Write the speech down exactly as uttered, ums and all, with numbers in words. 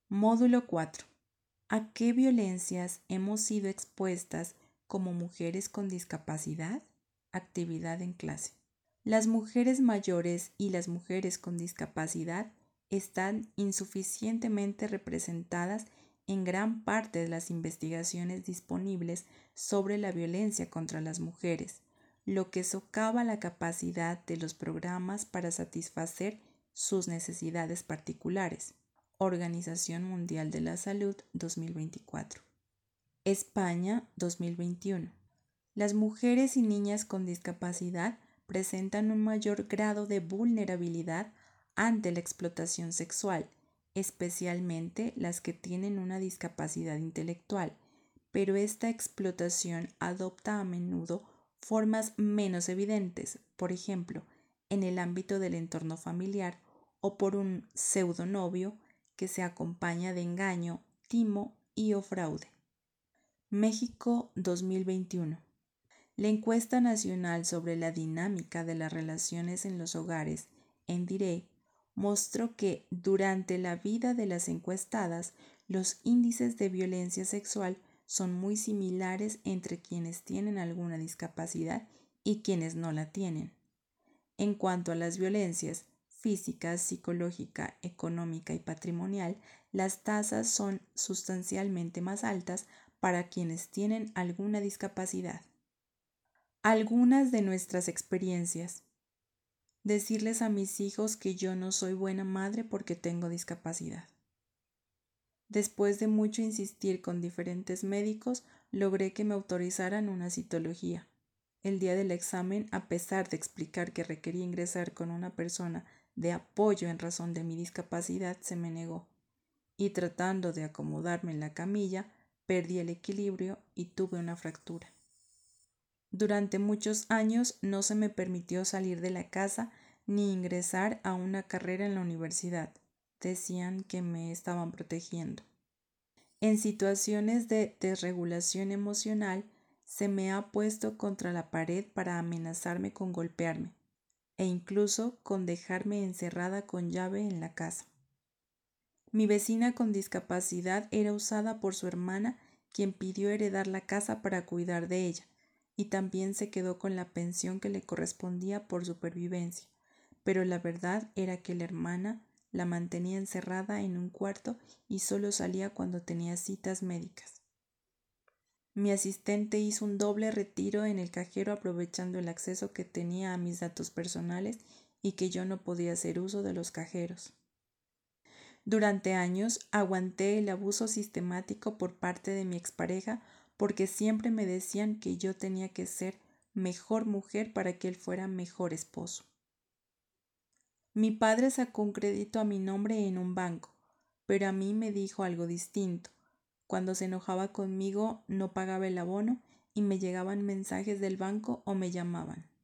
Módulo cuatro. ¿A qué violencias hemos sido expuestas como mujeres con discapacidad? Actividad en clase. Las mujeres mayores y las mujeres con discapacidad están insuficientemente representadas en gran parte de las investigaciones disponibles sobre la violencia contra las mujeres, lo que socava la capacidad de los programas para satisfacer sus necesidades particulares. Organización Mundial de la Salud dos mil veinticuatro. España dos mil veintiuno. Las mujeres y niñas con discapacidad presentan un mayor grado de vulnerabilidad ante la explotación sexual, especialmente las que tienen una discapacidad intelectual, pero esta explotación adopta a menudo formas menos evidentes, por ejemplo, en el ámbito del entorno familiar o por un pseudonovio que se acompaña de engaño, timo y o fraude. México dos mil veintiuno. La encuesta nacional sobre la dinámica de las relaciones en los hogares, ENDIRE, mostró que durante la vida de las encuestadas los índices de violencia sexual son muy similares entre quienes tienen alguna discapacidad y quienes no la tienen. En cuanto a las violencias física, psicológica, económica y patrimonial, las tasas son sustancialmente más altas para quienes tienen alguna discapacidad. Algunas de nuestras experiencias. Decirles a mis hijos que yo no soy buena madre porque tengo discapacidad. Después de mucho insistir con diferentes médicos, logré que me autorizaran una citología. El día del examen, a pesar de explicar que requería ingresar con una persona de apoyo en razón de mi discapacidad, se me negó. Y tratando de acomodarme en la camilla, perdí el equilibrio y tuve una fractura. Durante muchos años no se me permitió salir de la casa ni ingresar a una carrera en la universidad. Decían que me estaban protegiendo. En situaciones de desregulación emocional, se me ha puesto contra la pared para amenazarme con golpearme e incluso con dejarme encerrada con llave en la casa. Mi vecina con discapacidad era usada por su hermana, quien pidió heredar la casa para cuidar de ella, y también se quedó con la pensión que le correspondía por supervivencia, pero la verdad era que la hermana la mantenía encerrada en un cuarto y solo salía cuando tenía citas médicas. Mi asistente hizo un doble retiro en el cajero aprovechando el acceso que tenía a mis datos personales y que yo no podía hacer uso de los cajeros. Durante años aguanté el abuso sistemático por parte de mi expareja porque siempre me decían que yo tenía que ser mejor mujer para que él fuera mejor esposo. Mi padre sacó un crédito a mi nombre en un banco, pero a mí me dijo algo distinto. Cuando se enojaba conmigo no pagaba el abono y me llegaban mensajes del banco o me llamaban.